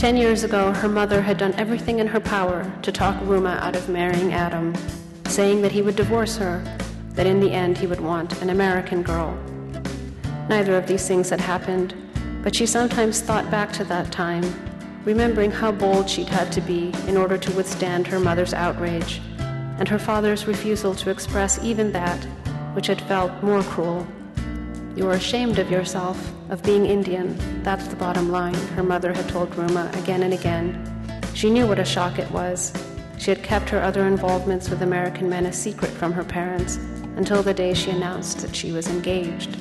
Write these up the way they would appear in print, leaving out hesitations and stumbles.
10 years ago, her mother had done everything in her power to talk Ruma out of marrying Adam, saying that he would divorce her, that in the end he would want an American girl. Neither of these things had happened, but she sometimes thought back to that time, remembering how bold she'd had to be in order to withstand her mother's outrage, and her father's refusal to express even that which had felt more cruel. "You are ashamed of yourself, of being Indian. That's the bottom line," her mother had told Ruma again and again. She knew what a shock it was. She had kept her other involvements with American men a secret from her parents until the day she announced that she was engaged.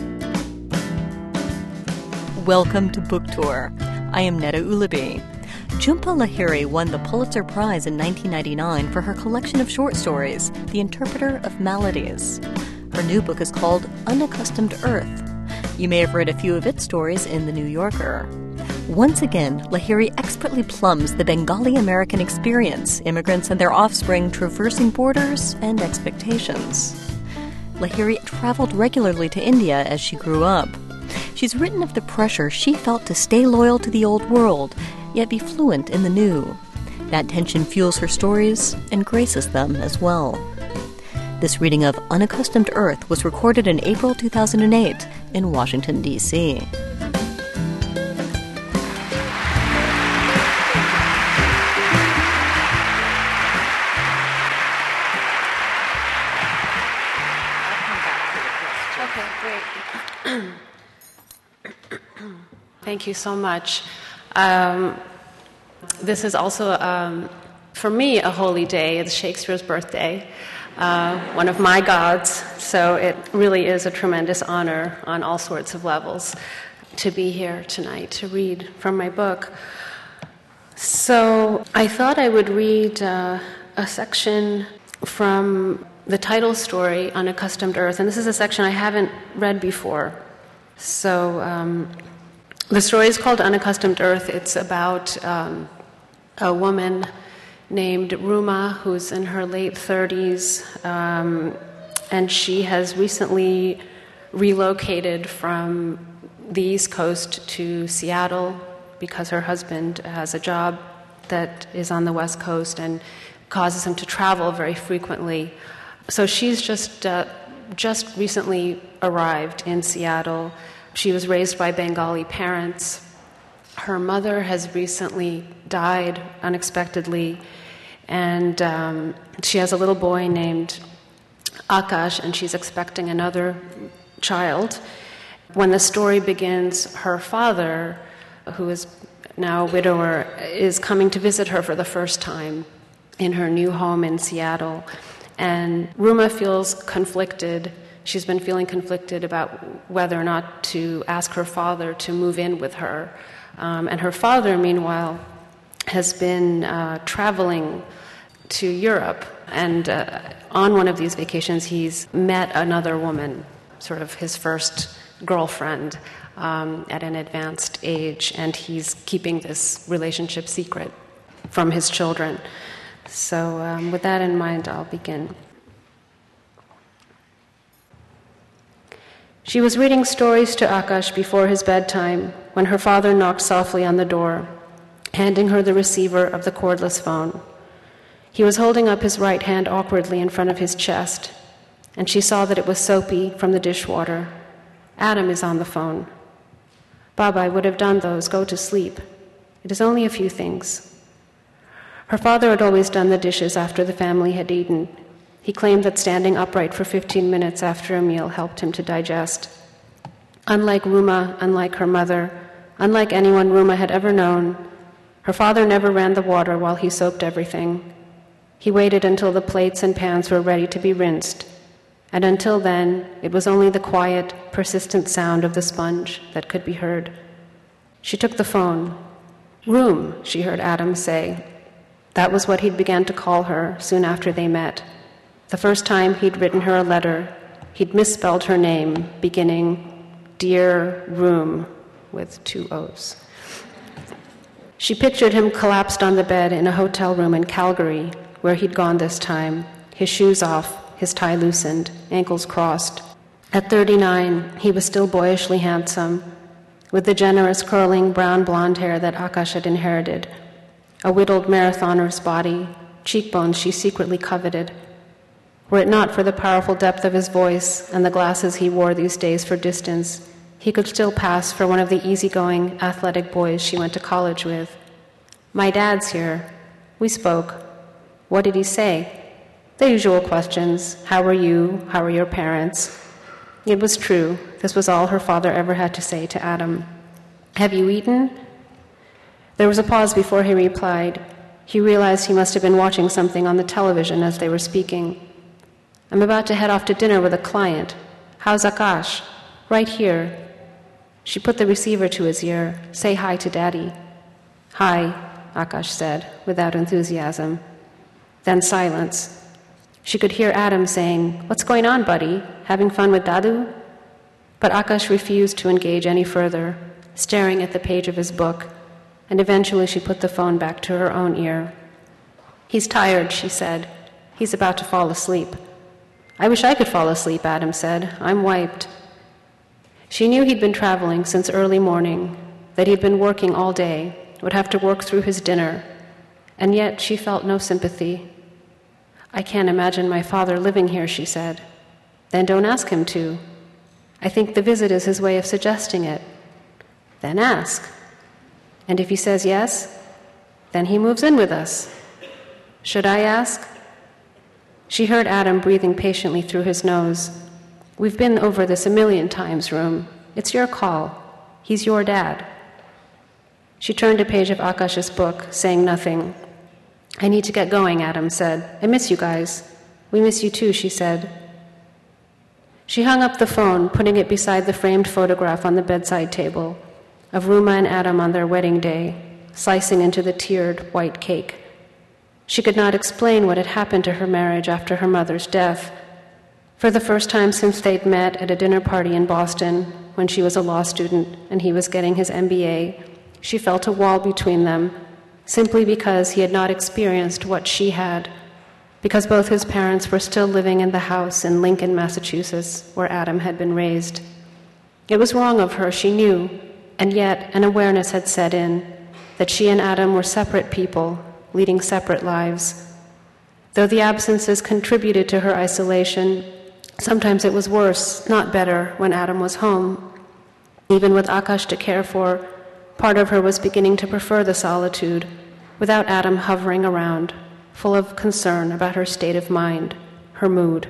Welcome to Book Tour. I am Neda Ulaby. Jhumpa Lahiri won the Pulitzer Prize in 1999 for her collection of short stories, The Interpreter of Maladies. Her new book is called Unaccustomed Earth. You may have read a few of its stories in The New Yorker. Once again, Lahiri expertly plumbs the Bengali-American experience, immigrants and their offspring traversing borders and expectations. Lahiri traveled regularly to India as she grew up. She's written of the pressure she felt to stay loyal to the old world, yet be fluent in the new. That tension fuels her stories and graces them as well. This reading of Unaccustomed Earth was recorded in April 2008 in Washington, D.C. Thank you so much. This is also, for me, a holy day. It's Shakespeare's birthday, one of my gods. So it really is a tremendous honor on all sorts of levels to be here tonight to read from my book. So I thought I would read a section from the title story, Unaccustomed Earth. And this is a section I haven't read before. So the story is called Unaccustomed Earth. It's about a woman named Ruma who's in her late 30s, and she has recently relocated from the East Coast to Seattle because her husband has a job that is on the West Coast and causes him to travel very frequently. So she's just recently arrived in Seattle. She was raised by Bengali parents. Her mother has recently died unexpectedly, and she has a little boy named Akash, and she's expecting another child. When the story begins, her father, who is now a widower, is coming to visit her for the first time in her new home in Seattle. And Ruma feels conflicted. She's been feeling conflicted about whether or not to ask her father to move in with her. And her father, meanwhile, has been traveling to Europe. And on one of these vacations, he's met another woman, sort of his first girlfriend, at an advanced age. And he's keeping this relationship secret from his children. So with that in mind, I'll begin. She was reading stories to Akash before his bedtime when her father knocked softly on the door, handing her the receiver of the cordless phone. He was holding up his right hand awkwardly in front of his chest, and she saw that it was soapy from the dishwater. "Adam is on the phone." "Baba, I would have done those. Go to sleep. It is only a few things." Her father had always done the dishes after the family had eaten. He claimed that standing upright for 15 minutes after a meal helped him to digest. Unlike Ruma, unlike her mother, unlike anyone Ruma had ever known, her father never ran the water while he soaped everything. He waited until the plates and pans were ready to be rinsed, and until then, it was only the quiet, persistent sound of the sponge that could be heard. She took the phone. "Room," she heard Adam say. That was what he'd began to call her soon after they met. The first time he'd written her a letter, he'd misspelled her name, beginning Dear Room with 2 O's. She pictured him collapsed on the bed in a hotel room in Calgary, where he'd gone this time, his shoes off, his tie loosened, ankles crossed. At 39, he was still boyishly handsome, with the generous curling brown-blonde hair that Akash had inherited, a whittled marathoner's body, cheekbones she secretly coveted. Were it not for the powerful depth of his voice and the glasses he wore these days for distance, he could still pass for one of the easygoing, athletic boys she went to college with. "My dad's here." We spoke. What did he say? The usual questions. How are you? How are your parents? It was true. This was all her father ever had to say to Adam. "Have you eaten?" There was a pause before he replied. He realized he must have been watching something on the television as they were speaking. "I'm about to head off to dinner with a client. How's Akash?" "Right here." She put the receiver to his ear. "Say hi to Daddy." "Hi," Akash said, without enthusiasm. Then silence. She could hear Adam saying, "What's going on, buddy? Having fun with Dadu?" But Akash refused to engage any further, staring at the page of his book, and eventually she put the phone back to her own ear. "He's tired," she said. "He's about to fall asleep." "I wish I could fall asleep," Adam said. "I'm wiped." She knew he'd been traveling since early morning, that he'd been working all day, would have to work through his dinner, and yet she felt no sympathy. "I can't imagine my father living here," she said. "Then don't ask him to." "I think the visit is his way of suggesting it." "Then ask." "And if he says yes, then he moves in with us." "Should I ask?" She heard Adam breathing patiently through his nose. "We've been over this a million times, Room. It's your call. He's your dad." She turned a page of Akash's book, saying nothing. "I need to get going," Adam said. "I miss you guys." "We miss you too," she said. She hung up the phone, putting it beside the framed photograph on the bedside table of Ruma and Adam on their wedding day, slicing into the tiered white cake. She could not explain what had happened to her marriage after her mother's death. For the first time since they'd met at a dinner party in Boston, when she was a law student and he was getting his MBA, she felt a wall between them, simply because he had not experienced what she had, because both his parents were still living in the house in Lincoln, Massachusetts, where Adam had been raised. It was wrong of her, she knew, and yet an awareness had set in that she and Adam were separate people, leading separate lives. Though the absences contributed to her isolation, sometimes it was worse, not better, when Adam was home. Even with Akash to care for, part of her was beginning to prefer the solitude, without Adam hovering around, full of concern about her state of mind, her mood.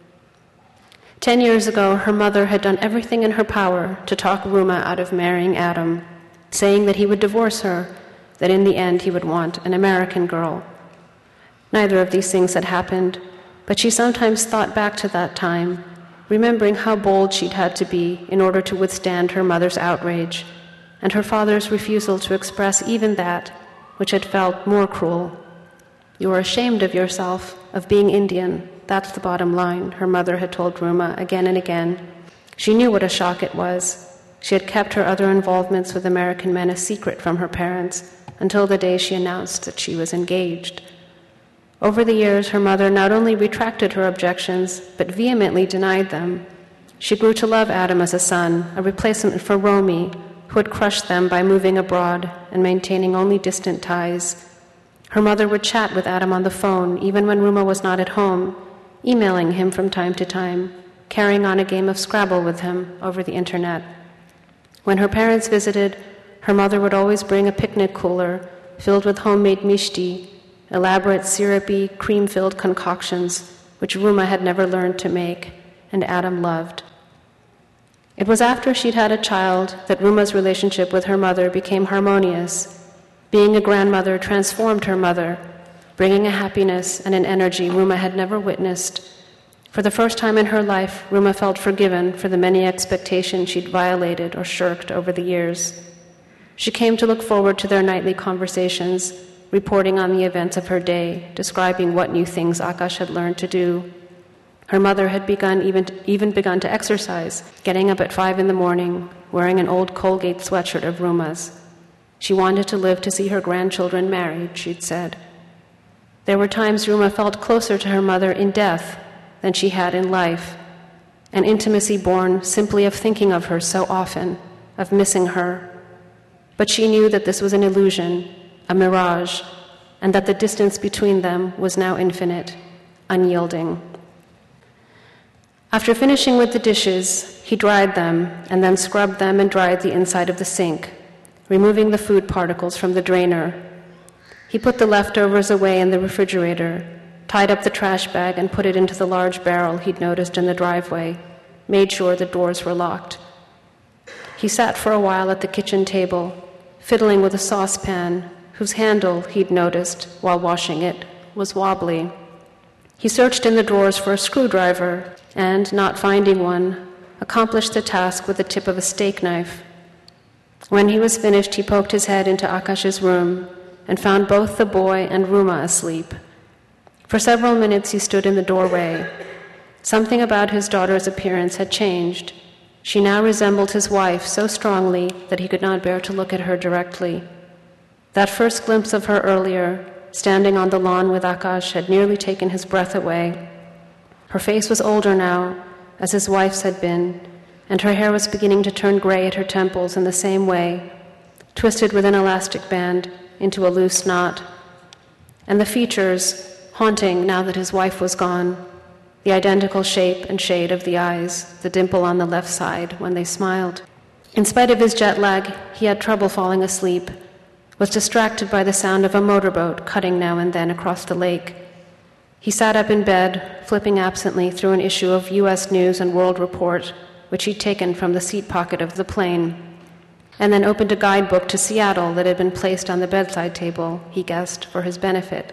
10 years ago, her mother had done everything in her power to talk Ruma out of marrying Adam, saying that he would divorce her, that in the end he would want an American girl. Neither of these things had happened, but she sometimes thought back to that time, remembering how bold she'd had to be in order to withstand her mother's outrage, and her father's refusal to express even that, which had felt more cruel. "You are ashamed of yourself, of being Indian. That's the bottom line," her mother had told Ruma again and again. She knew what a shock it was. She had kept her other involvements with American men a secret from her parents until the day she announced that she was engaged. Over the years, her mother not only retracted her objections, but vehemently denied them. She grew to love Adam as a son, a replacement for Romy, who had crushed them by moving abroad and maintaining only distant ties. Her mother would chat with Adam on the phone, even when Ruma was not at home, emailing him from time to time, carrying on a game of Scrabble with him over the internet. When her parents visited, her mother would always bring a picnic cooler filled with homemade mishti, elaborate syrupy, cream-filled concoctions, which Ruma had never learned to make, and Adam loved. It was after she'd had a child that Ruma's relationship with her mother became harmonious. Being a grandmother transformed her mother, bringing a happiness and an energy Ruma had never witnessed. For the first time in her life, Ruma felt forgiven for the many expectations she'd violated or shirked over the years. She came to look forward to their nightly conversations, reporting on the events of her day, describing what new things Akash had learned to do. Her mother had even begun to exercise, getting up at 5 a.m, wearing an old Colgate sweatshirt of Ruma's. She wanted to live to see her grandchildren married, she'd said. There were times Ruma felt closer to her mother in death than she had in life, an intimacy born simply of thinking of her so often, of missing her. But she knew that this was an illusion, a mirage, and that the distance between them was now infinite, unyielding. After finishing with the dishes, he dried them and then scrubbed them and dried the inside of the sink, removing the food particles from the drainer. He put the leftovers away in the refrigerator, tied up the trash bag and put it into the large barrel he'd noticed in the driveway, made sure the doors were locked. He sat for a while at the kitchen table, fiddling with a saucepan whose handle, he'd noticed while washing it, was wobbly. He searched in the drawers for a screwdriver and, not finding one, accomplished the task with the tip of a steak knife. When he was finished, he poked his head into Akash's room and found both the boy and Ruma asleep. For several minutes he stood in the doorway. Something about his daughter's appearance had changed. She now resembled his wife so strongly that he could not bear to look at her directly. That first glimpse of her earlier, standing on the lawn with Akash, had nearly taken his breath away. Her face was older now, as his wife's had been, and her hair was beginning to turn gray at her temples in the same way, twisted with an elastic band into a loose knot. And the features, haunting now that his wife was gone, the identical shape and shade of the eyes, the dimple on the left side when they smiled. In spite of his jet lag, he had trouble falling asleep, was distracted by the sound of a motorboat cutting now and then across the lake. He sat up in bed, flipping absently through an issue of U.S. News and World Report, which he'd taken from the seat pocket of the plane, and then opened a guidebook to Seattle that had been placed on the bedside table, he guessed, for his benefit.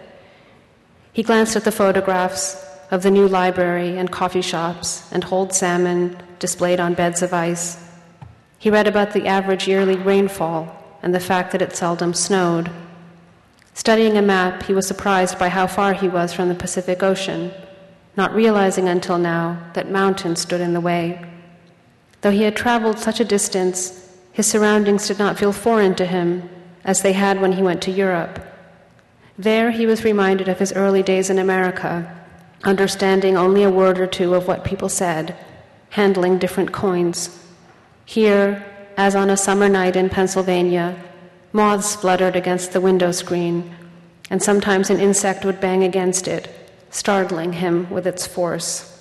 He glanced at the photographs of the new library and coffee shops and whole salmon displayed on beds of ice. He read about the average yearly rainfall and the fact that it seldom snowed. Studying a map, he was surprised by how far he was from the Pacific Ocean, not realizing until now that mountains stood in the way. Though he had traveled such a distance, his surroundings did not feel foreign to him, as they had when he went to Europe. There he was reminded of his early days in America, understanding only a word or two of what people said, handling different coins. Here, as on a summer night in Pennsylvania, moths fluttered against the window screen, and sometimes an insect would bang against it, startling him with its force.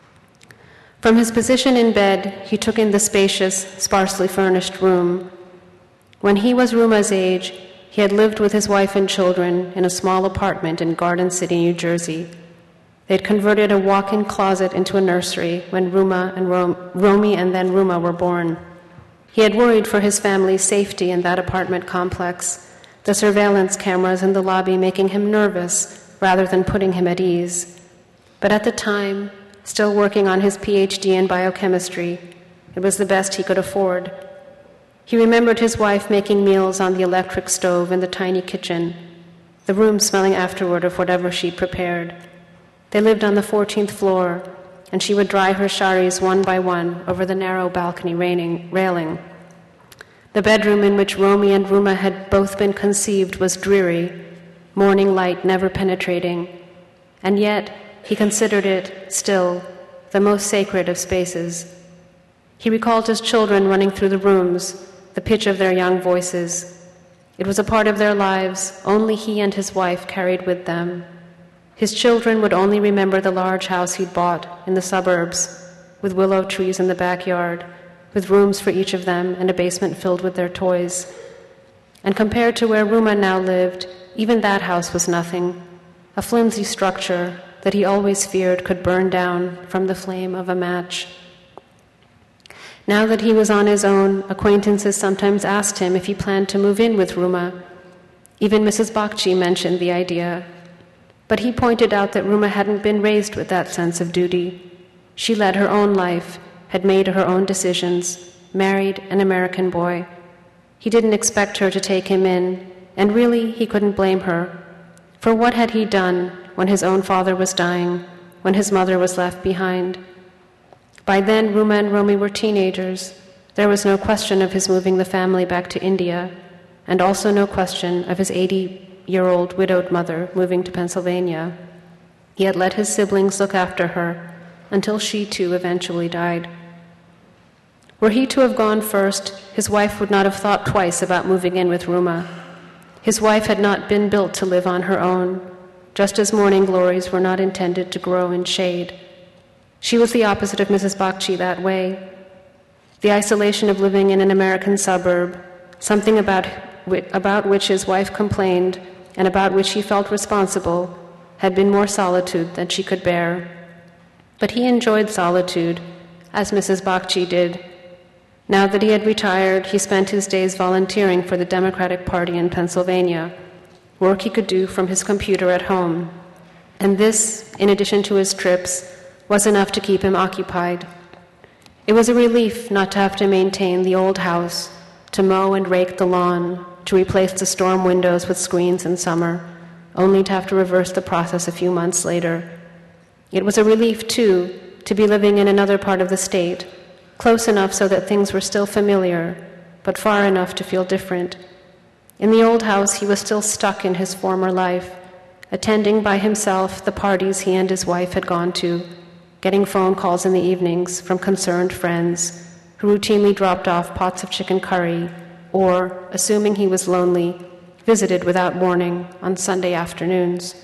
From his position in bed, he took in the spacious, sparsely furnished room. When he was Ruma's age, he had lived with his wife and children in a small apartment in Garden City, New Jersey. They'd converted a walk-in closet into a nursery when Ruma and Romy and then Ruma were born. He had worried for his family's safety in that apartment complex, the surveillance cameras in the lobby making him nervous rather than putting him at ease. But at the time, still working on his PhD in biochemistry, it was the best he could afford. He remembered his wife making meals on the electric stove in the tiny kitchen, the room smelling afterward of whatever she'd prepared. They lived on the 14th floor, and she would dry her saris one by one over the narrow balcony railing. The bedroom in which Romy and Ruma had both been conceived was dreary, morning light never penetrating, and yet he considered it, still, the most sacred of spaces. He recalled his children running through the rooms, the pitch of their young voices. It was a part of their lives only he and his wife carried with them. His children would only remember the large house he'd bought in the suburbs, with willow trees in the backyard, with rooms for each of them and a basement filled with their toys. And compared to where Ruma now lived, even that house was nothing, a flimsy structure that he always feared could burn down from the flame of a match. Now that he was on his own, acquaintances sometimes asked him if he planned to move in with Ruma. Even Mrs. Bakshi mentioned the idea. But he pointed out that Ruma hadn't been raised with that sense of duty. She led her own life, had made her own decisions, married an American boy. He didn't expect her to take him in, and really he couldn't blame her. For what had he done when his own father was dying, when his mother was left behind? By then, Ruma and Romy were teenagers. There was no question of his moving the family back to India, and also no question of his 80-year-old widowed mother moving to Pennsylvania. He had let his siblings look after her until she, too, eventually died. Were he to have gone first, his wife would not have thought twice about moving in with Ruma. His wife had not been built to live on her own, just as morning glories were not intended to grow in shade. She was the opposite of Mrs. Bakshi that way. The isolation of living in an American suburb, something about which his wife complained and about which he felt responsible, had been more solitude than she could bear. But he enjoyed solitude, as Mrs. Bakshi did. Now that he had retired, he spent his days volunteering for the Democratic Party in Pennsylvania, work he could do from his computer at home. And this, in addition to his trips, was enough to keep him occupied. It was a relief not to have to maintain the old house, to mow and rake the lawn, to replace the storm windows with screens in summer, only to have to reverse the process a few months later. It was a relief, too, to be living in another part of the state, close enough so that things were still familiar, but far enough to feel different. In the old house, he was still stuck in his former life, attending by himself the parties he and his wife had gone to, getting phone calls in the evenings from concerned friends who routinely dropped off pots of chicken curry or, assuming he was lonely, visited without warning on Sunday afternoons.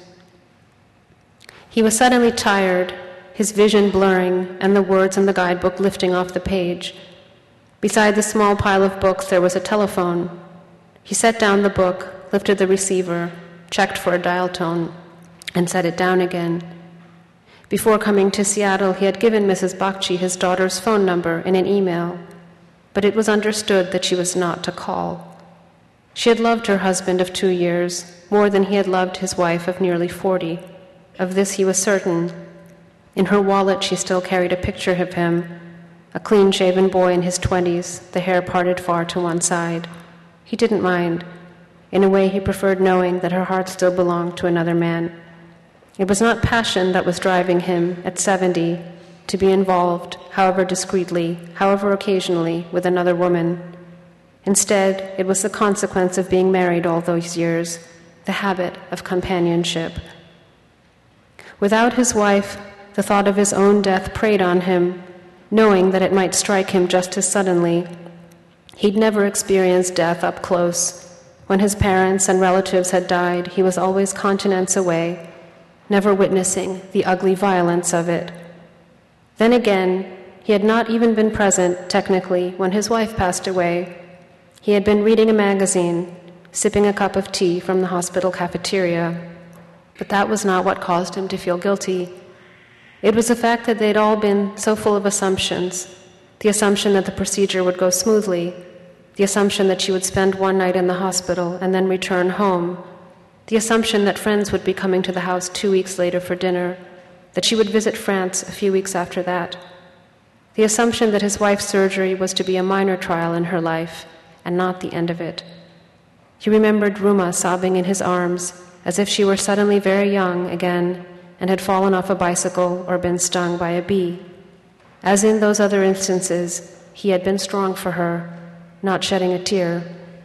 He was suddenly tired, his vision blurring and the words in the guidebook lifting off the page. Beside the small pile of books there was a telephone. He set down the book, lifted the receiver, checked for a dial tone, and set it down again. Before coming to Seattle, he had given Mrs. Bakshi his daughter's phone number in an email, but it was understood that she was not to call. She had loved her husband of 2 years more than he had loved his wife of nearly 40. Of this he was certain. In her wallet she still carried a picture of him, a clean-shaven boy in his 20s, the hair parted far to one side. He didn't mind. In a way, he preferred knowing that her heart still belonged to another man. It was not passion that was driving him, at 70, to be involved, however discreetly, however occasionally, with another woman. Instead, it was the consequence of being married all those years, the habit of companionship. Without his wife, the thought of his own death preyed on him, knowing that it might strike him just as suddenly. He'd never experienced death up close. When his parents and relatives had died, he was always continents away, never witnessing the ugly violence of it. Then again, he had not even been present, technically, when his wife passed away. He had been reading a magazine, sipping a cup of tea from the hospital cafeteria. But that was not what caused him to feel guilty. It was the fact that they'd all been so full of assumptions, the assumption that the procedure would go smoothly, the assumption that she would spend one night in the hospital and then return home, the assumption that friends would be coming to the house 2 weeks later for dinner, that she would visit France a few weeks after that, the assumption that his wife's surgery was to be a minor trial in her life and not the end of it. He remembered Ruma sobbing in his arms as if she were suddenly very young again and had fallen off a bicycle or been stung by a bee. As in those other instances, he had been strong for her, not shedding a tear.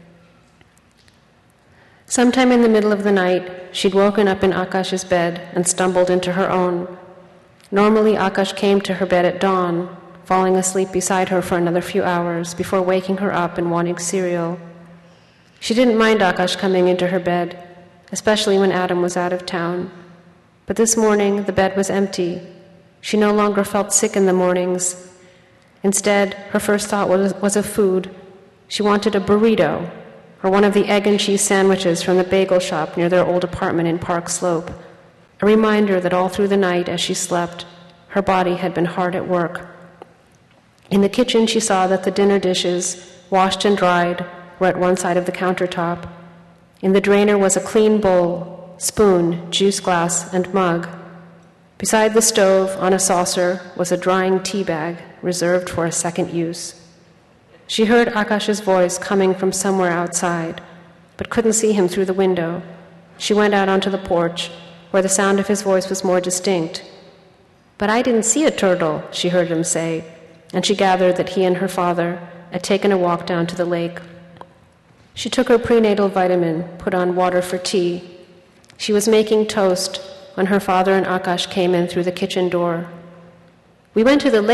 Sometime in the middle of the night, she'd woken up in Akash's bed and stumbled into her own. Normally, Akash came to her bed at dawn, falling asleep beside her for another few hours before waking her up and wanting cereal. She didn't mind Akash coming into her bed, especially when Adam was out of town. But this morning, the bed was empty. She no longer felt sick in the mornings. Instead, her first thought was of food. She wanted a burrito, or one of the egg and cheese sandwiches from the bagel shop near their old apartment in Park Slope, a reminder that all through the night as she slept, her body had been hard at work. In the kitchen, she saw that the dinner dishes, washed and dried, were at one side of the countertop. In the drainer was a clean bowl, spoon, juice glass, and mug. Beside the stove, on a saucer, was a drying tea bag reserved for a second use. She heard Akash's voice coming from somewhere outside, but couldn't see him through the window. She went out onto the porch, where the sound of his voice was more distinct. "But I didn't see a turtle," she heard him say, and she gathered that he and her father had taken a walk down to the lake. She took her prenatal vitamin, put on water for tea. She was making toast when her father and Akash came in through the kitchen door. "We went to the lake,"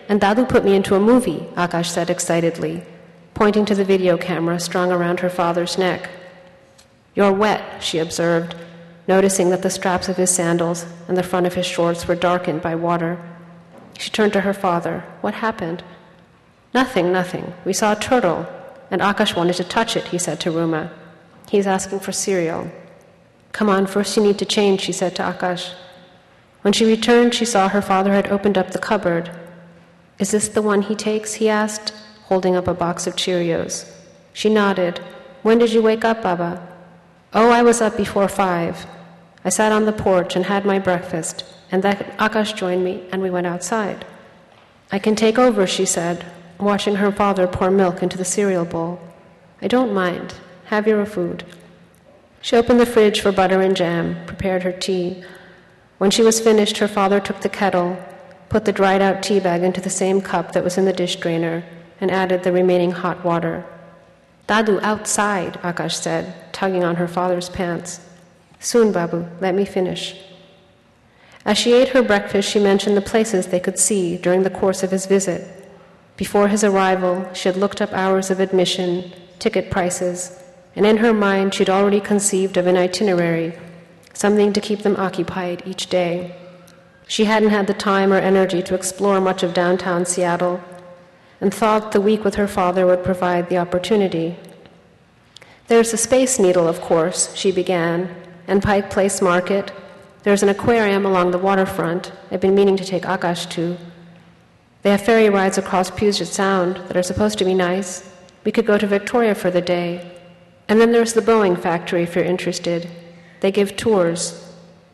and Dadu put me into a movie, Akash said excitedly, pointing to the video camera strung around her father's neck. You're wet, she observed, noticing that the straps of his sandals and the front of his shorts were darkened by water. She turned to her father. What happened? Nothing. We saw a turtle, and Akash wanted to touch it, he said to Ruma. He's asking for cereal. Come on, first you need to change, she said to Akash. When she returned, she saw her father had opened up the cupboard. Is this the one he takes? He asked, holding up a box of Cheerios. She nodded. When did you wake up, Baba? Oh, I was up before 5. I sat on the porch and had my breakfast, and then Akash joined me, and we went outside. I can take over, she said, watching her father pour milk into the cereal bowl. I don't mind. Have your food. She opened the fridge for butter and jam, prepared her tea. When she was finished, her father took the kettle, put the dried-out tea bag into the same cup that was in the dish drainer, and added the remaining hot water. Dadu, outside, Akash said, tugging on her father's pants. Soon, Babu, let me finish. As she ate her breakfast, she mentioned the places they could see during the course of his visit. Before his arrival, she had looked up hours of admission, ticket prices, and in her mind she'd already conceived of an itinerary, something to keep them occupied each day. She hadn't had the time or energy to explore much of downtown Seattle, and thought the week with her father would provide the opportunity. There's the Space Needle, of course, she began, and Pike Place Market. There's an aquarium along the waterfront I've been meaning to take Akash to. They have ferry rides across Puget Sound that are supposed to be nice. We could go to Victoria for the day. And then there's the Boeing factory if you're interested. They give tours.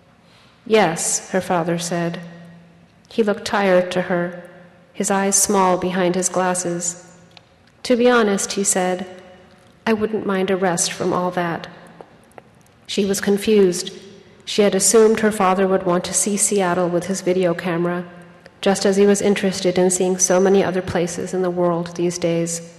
Yes, her father said. He looked tired to her, his eyes small behind his glasses. To be honest, he said, I wouldn't mind a rest from all that. She was confused. She had assumed her father would want to see Seattle with his video camera, just as he was interested in seeing so many other places in the world these days.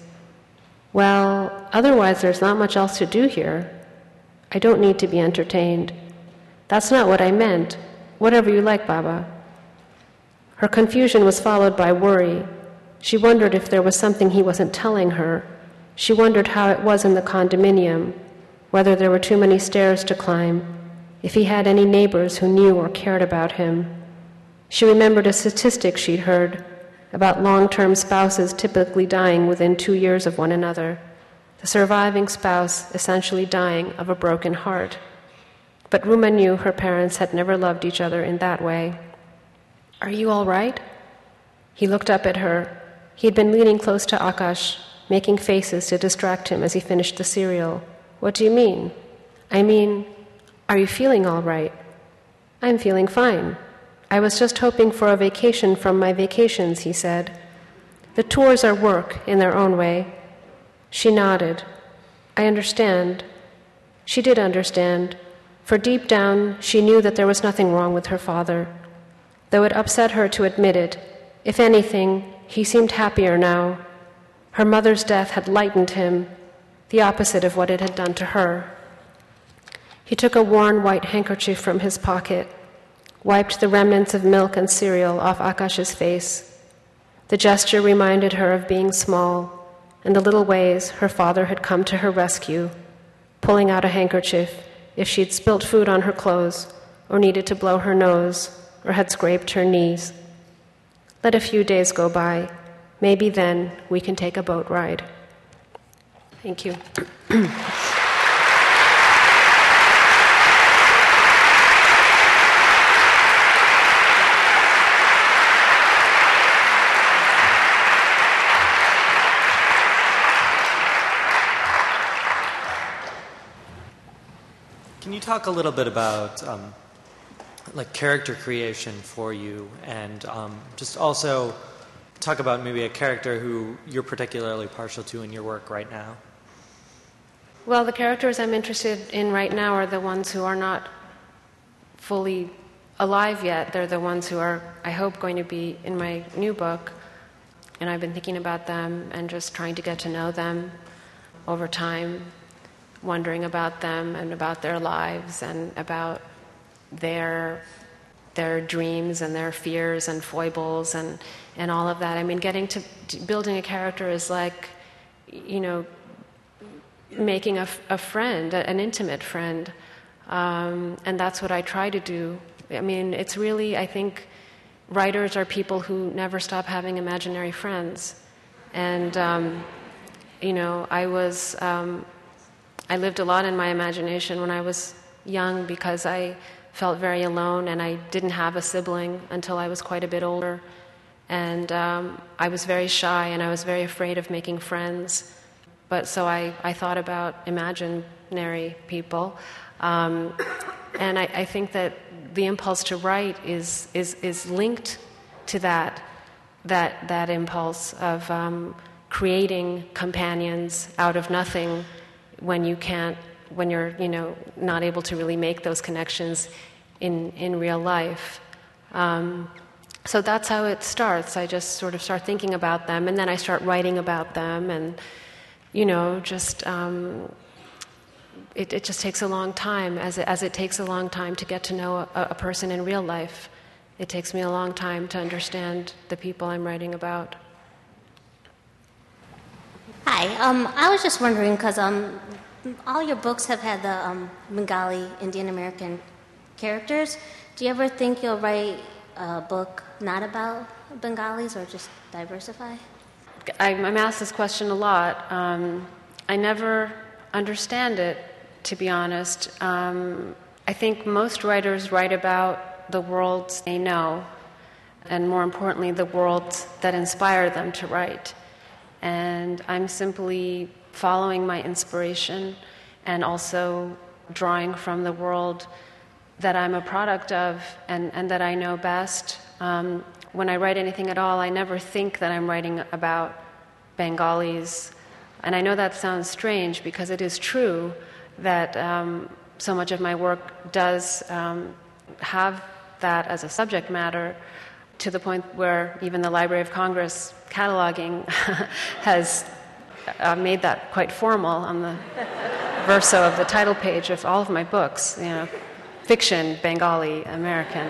Well, otherwise there's not much else to do here. I don't need to be entertained. That's not what I meant. Whatever you like, Baba. Her confusion was followed by worry. She wondered if there was something he wasn't telling her. She wondered how it was in the condominium, whether there were too many stairs to climb, if he had any neighbors who knew or cared about him. She remembered a statistic she'd heard about long-term spouses typically dying within 2 years of one another, the surviving spouse essentially dying of a broken heart. But Ruma knew her parents had never loved each other in that way. Are you all right? He looked up at her. He had been leaning close to Akash, making faces to distract him as he finished the cereal. What do you mean? I mean, are you feeling all right? I'm feeling fine. I was just hoping for a vacation from my vacations, he said. The tours are work in their own way. She nodded. I understand. She did understand, for deep down she knew that there was nothing wrong with her father. Though it upset her to admit it, if anything, he seemed happier now. Her mother's death had lightened him, the opposite of what it had done to her. He took a worn white handkerchief from his pocket, wiped the remnants of milk and cereal off Akash's face. The gesture reminded her of being small and the little ways her father had come to her rescue, pulling out a handkerchief if she'd spilt food on her clothes or needed to blow her nose or had scraped her knees. Let a few days go by. Maybe then we can take a boat ride. Thank you. Can you talk a little bit about character creation for you, and just also talk about maybe a character who you're particularly partial to in your work right now? Well, the characters I'm interested in right now are the ones who are not fully alive yet. They're the ones who are, I hope, going to be in my new book. And I've been thinking about them and just trying to get to know them over time, wondering about them and about their lives and about their their dreams and their fears and foibles and all of that. I mean, getting to building a character is like, making a friend, an intimate friend. And that's what I try to do. I mean, it's really, I think, writers are people who never stop having imaginary friends. And, I lived a lot in my imagination when I was young because I felt very alone and I didn't have a sibling until I was quite a bit older. And I was very shy and I was very afraid of making friends. But so I thought about imaginary people. And I think that the impulse to write is linked to that impulse of creating companions out of nothing when you're not able to really make those connections in real life. So that's how it starts. I just sort of start thinking about them, and then I start writing about them, and it just takes a long time, as it takes a long time to get to know a person in real life. It takes me a long time to understand the people I'm writing about. Hi, I was just wondering, because all your books have had the Bengali Indian American characters. Do you ever think you'll write a book not about Bengalis or just diversify? I'm asked this question a lot. I never understand it, to be honest. I think most writers write about the worlds they know, and more importantly, the worlds that inspire them to write. And I'm simply following my inspiration and also drawing from the world that I'm a product of and that I know best. When I write anything at all, I never think that I'm writing about Bengalis. And I know that sounds strange because it is true that so much of my work does have that as a subject matter, to the point where even the Library of Congress cataloging has made that quite formal on the verso of the title page of all of my books, fiction, Bengali, American.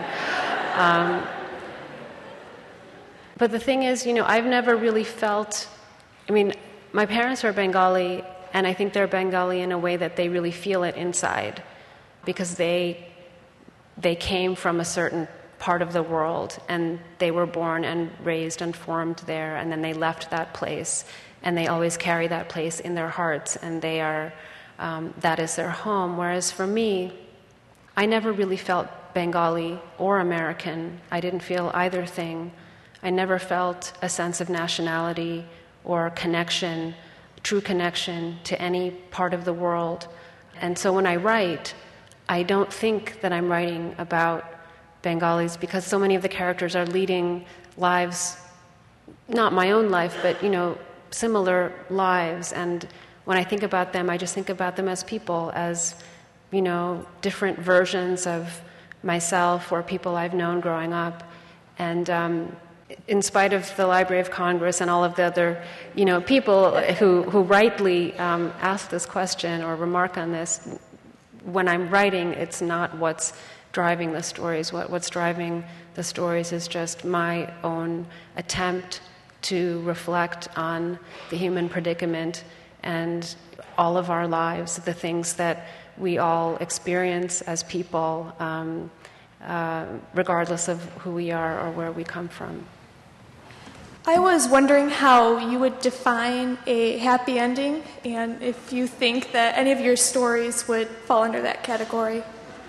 But the thing is, I've never really felt, my parents are Bengali, and I think they're Bengali in a way that they really feel it inside, because they came from a certain part of the world, and they were born and raised and formed there, and then they left that place, and they always carry that place in their hearts, and they are that is their home. Whereas for me, I never really felt Bengali or American. I didn't feel either thing. I never felt a sense of nationality or connection, true connection to any part of the world. And so when I write, I don't think that I'm writing about Bengalis, because so many of the characters are leading lives, not my own life, but, similar lives. And when I think about them, I just think about them as people, as, different versions of myself or people I've known growing up. And in spite of the Library of Congress and all of the other, people who rightly ask this question or remark on this, when I'm writing, it's not what's driving the stories. What's driving the stories is just my own attempt to reflect on the human predicament and all of our lives, the things that we all experience as people, regardless of who we are or where we come from. I was wondering how you would define a happy ending, and if you think that any of your stories would fall under that category.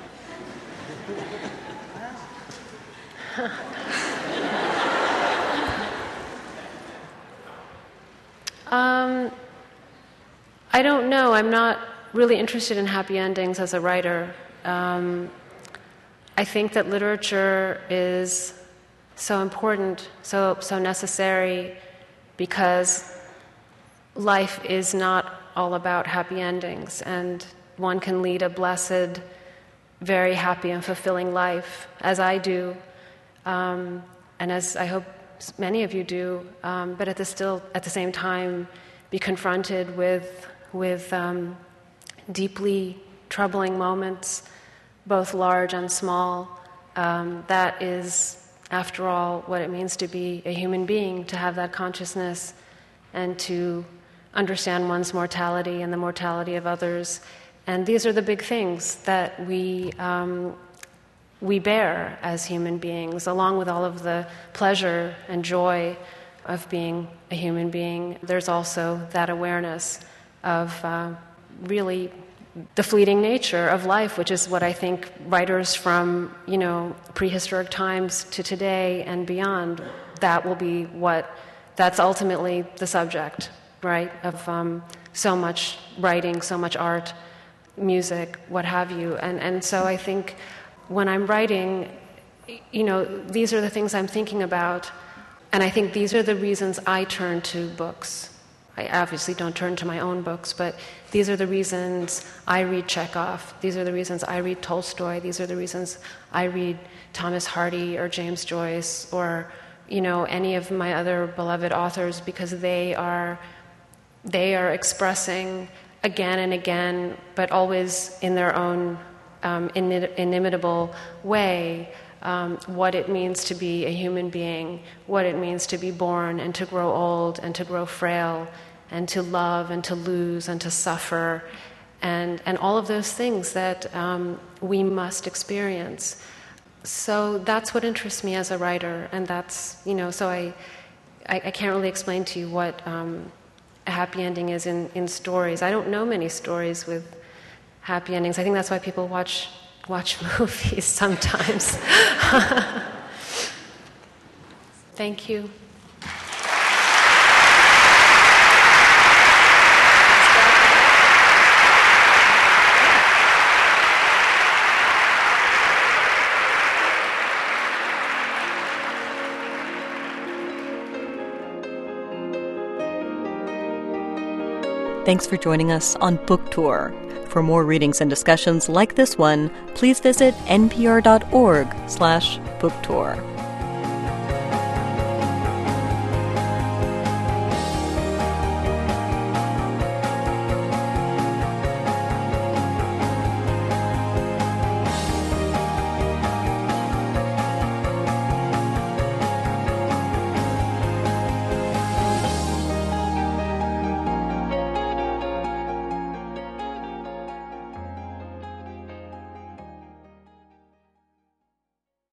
I don't know. I'm not really interested in happy endings as a writer. I think that literature is so important, so necessary, because life is not all about happy endings, and one can lead a blessed, very happy and fulfilling life, as I do, and as I hope many of you do, but at the same time be confronted with deeply troubling moments, both large and small, That is, after all, what it means to be a human being, to have that consciousness and to understand one's mortality and the mortality of others. And these are the big things that we bear as human beings, along with all of the pleasure and joy of being a human being. There's also that awareness of really the fleeting nature of life, which is what I think writers from, prehistoric times to today and beyond, that will be that's ultimately the subject, right, of so much writing, so much art, music, what have you. And so I think when I'm writing, these are the things I'm thinking about, and I think these are the reasons I turn to books. I obviously don't turn to my own books, but these are the reasons I read Chekhov. These are the reasons I read Tolstoy. These are the reasons I read Thomas Hardy or James Joyce or, any of my other beloved authors, because they are expressing again and again, but always in their own inimitable way, what it means to be a human being, what it means to be born and to grow old and to grow frail and to love and to lose and to suffer and all of those things that we must experience. So that's what interests me as a writer, and that's, so I can't really explain to you what a happy ending is in stories. I don't know many stories with happy endings. I think that's why people watch movies sometimes. Thank you. Thanks for joining us on Book Tour. For more readings and discussions like this one, please visit npr.org/booktour.